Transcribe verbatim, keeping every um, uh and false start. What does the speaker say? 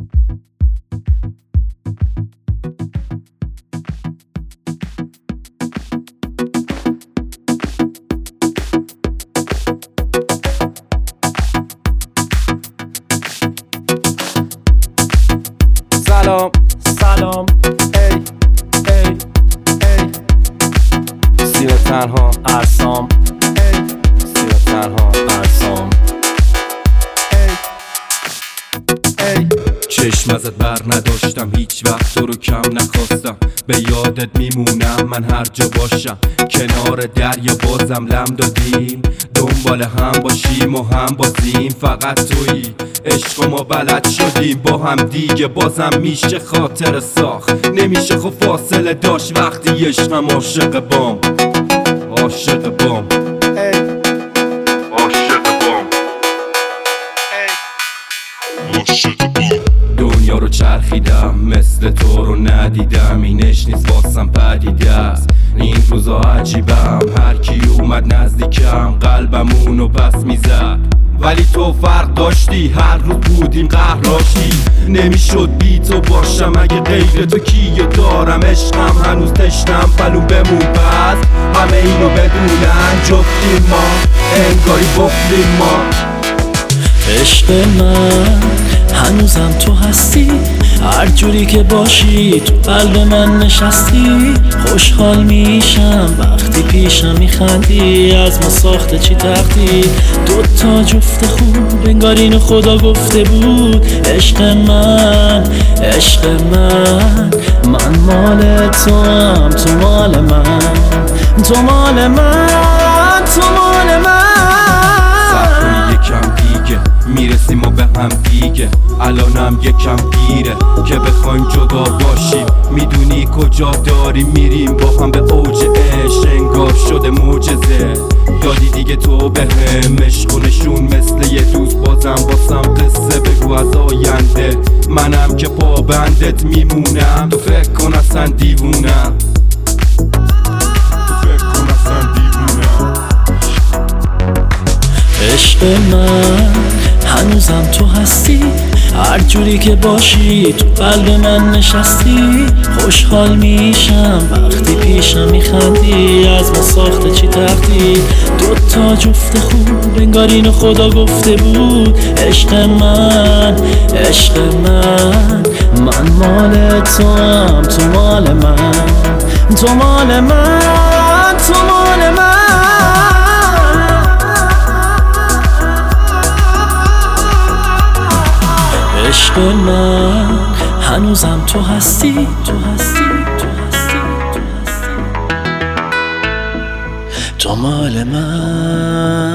سلام سلام ای ای ای سینه تنها ارسام ای سینه تنها ارسام ای ای چشم ازت بر نداشتم، هیچ وقت تو رو کم نخواستم. به یادت میمونم من هر جا باشم، کنار دریا بازم لم دادیم، دنبال هم باشیم و هم بازیم. فقط تویی عشق ما بلد شدیم با هم دیگه، بازم میشه خاطر ساخت. نمیشه خب فاصله داشت وقتی عشقم عاشق بام، عاشق بام، عاشق بام، عاشق بام. دنیا رو چرخیدم مثل تو رو ندیدم، اینش نیست واسم پدیده است. این روزا عجیبم، هر کی اومد نزدیکم قلبمونو بس میزد، ولی تو فرق داشتی، هر روز بودیم قهراشی. نمیشد بی تو باشم، اگه غیر تو کیو دارم؟ عشقم هنوز تشنم پلو بمون، پس همه اینو بدونن جفتیم ما، انگاری بفتیم ما. عشق من هنوزم تو هستی، هر جوری که باشی تو قلب من نشستی. خوشحال میشم وقتی پیشم میخندی، از ما ساخته چی تختی. دوتا جفت خوب انگار اینو خدا گفته بود. عشق من عشق من من مال تو هم، تو مال من، تو مال من، تو مال من. سر یکم دیگه میرسیم و به هم دیگه، الانم یکم دیره که بخوایم جدا باشیم. میدونی کجا داریم میریم با هم، به اوج عشق انگار شده معجزه. دادی دیگه تو به هم عشق و نشون مثل یه دوست، بازم باسم قصه بگو از آینده. منم که پابندت میمونم، تو فکر کن اصلا دیوونم، تو فکر کن اصلا دیوونم. عشق من هنوزم تو هستی، هر جوری که باشی تو قلب من نشستی. خوشحال میشم وقتی پیشم میخندی، از ما ساخته چی تختی. دوتا جفت خوب انگار اینو خدا گفته بود. عشق من عشق من من مال تو هم، تو مال من، تو مال من، تو مال من. عشق من هنوزم تو هستی، تو هستی، تو هستی، تو هستی، تو مال من.